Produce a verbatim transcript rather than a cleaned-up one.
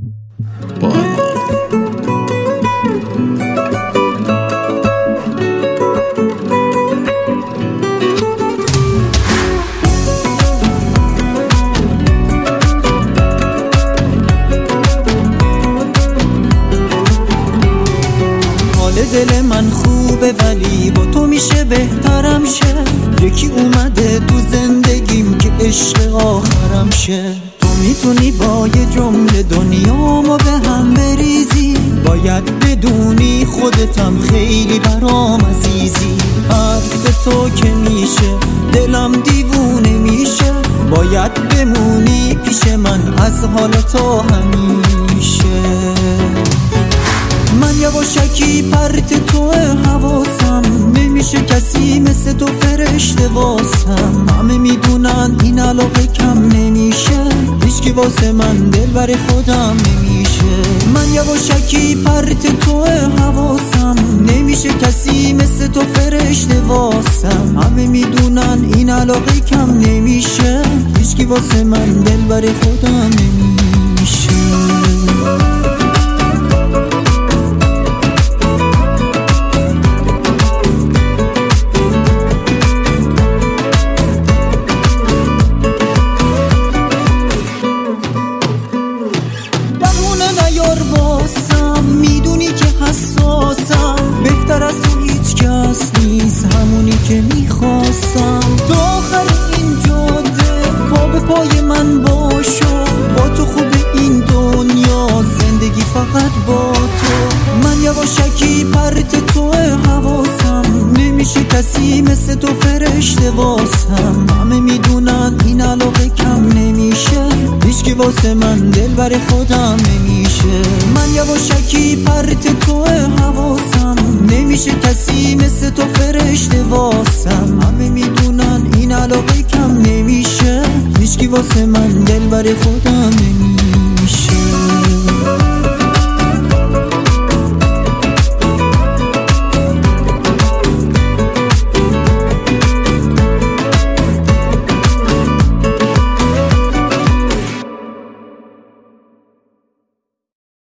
دل من خوبه ولی با تو میشه بهترم شه. یکی اومده تو زندگیم که عشق آخرم شه. تو میتونی با یه جمله دنیامو به هم بریزی. باید بدونی خودتم خیلی برام عزیزی. حرف تو که میشه دلم دیوونه میشه. باید بمونی پیش من از حال تو همیشه. من یواشکی پرت تو حواسم. نمیشه کسی مثل تو فرشته واسم. همه میدونن این علاقه کم نمیشه. هیچکی واسه من دل بر خودم نمیشه. من یواشکی پرت تو حواسم. نمیشه کسی مثل تو فرشته واسم. همه میدونن این علاقه کم نمیشه. هیچکی واسه من دل بر خودم نمیشه. میدونی که حساسم. بهتر از تو هیچ کس نیست همونی که میخواستم. تو آخر این جاده پا به پای من باشو. با تو خوب این دنیا زندگی فقط با تو. من یواشکی پرت تو حواسم. نمیشه کسی مثل تو فرشته واسم. همه میدونن این علاقه کم نمیشه. هیچکی واسه من دل بر خودم نمیشه. من یواشکی پرت تو حواسم. نمیشه کسی مثل تو فرشته واسم. همه میدونن این علاقه کم نمیشه. هیچکی واسه من دل بر خودم نمیشه.